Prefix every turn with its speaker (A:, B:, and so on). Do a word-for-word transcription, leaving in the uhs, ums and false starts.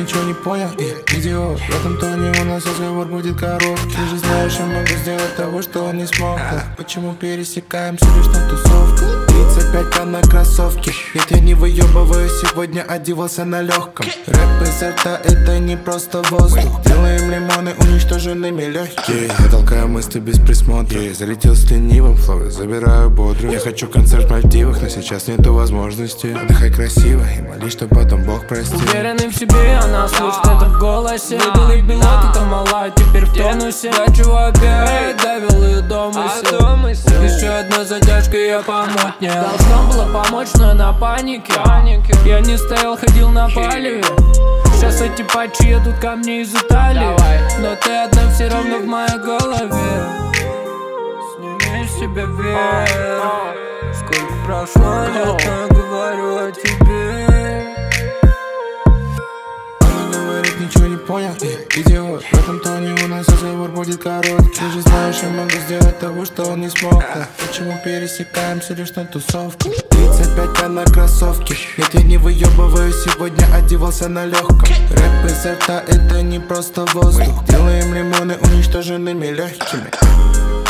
A: ничего не понял, и идиот. В этом тоне у нас разговор будет короткий. Ты же знаешь, я могу сделать того, что он не смог. Да. Почему пересекаемся лишь на тусовках? тридцать пять на кроссовке. Я тебя не выебываю, сегодня одевался на легком. Рэп изо рта, это не просто воздух. Делаем лимоны уничтоженными легкие. Я толкаю мысли без присмотра. Я залетел с ленивым флоу, забираю бодрым. Я хочу концерт в Мальдивах, но сейчас нету возможности. Отдыхай красиво и молись, что потом Бог простит.
B: Уверенный в себе, она слышит это в голосе. Выпил их белок, это мала, теперь в тонусе. Хочу опять, довел ее до мысли. Еще одна задержка, я помутнел. Должно было помочь, но на панике. Я не стоял, ходил на палеве. Сейчас эти патчи едут ко мне из Италии. Но ты одна все равно в моей голове. Сними с себя вверх. Сколько прошло лет, но я говорю о тебе.
A: Ничего не понял, и идиот. В этом тоне у нас разговор будет короткий. Ты же знаешь, я могу сделать того, что он не смог. Да. Почему пересекаемся лишь на тусовке? тридцать пять на кроссовке. Я тебя не выебываю, сегодня одевался на легком. Рэп изо рта, это не просто воздух. Делаем лимоны уничтоженными легкими.